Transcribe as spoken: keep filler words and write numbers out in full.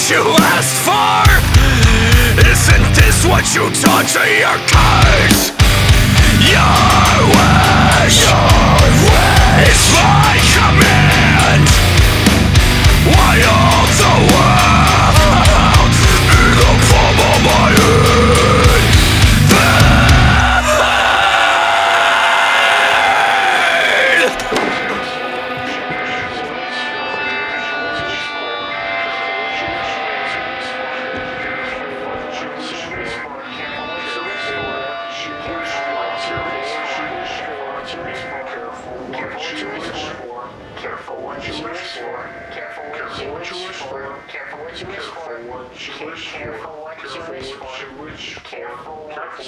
you asked for? Isn't this what you taught to your kids? Your wish, your wish is my command. Why all the world in the palm of my hand? Careful what you wish for. Careful what you wish for. Careful what you wish for. Careful what you wish for. Careful what you wish for. Careful.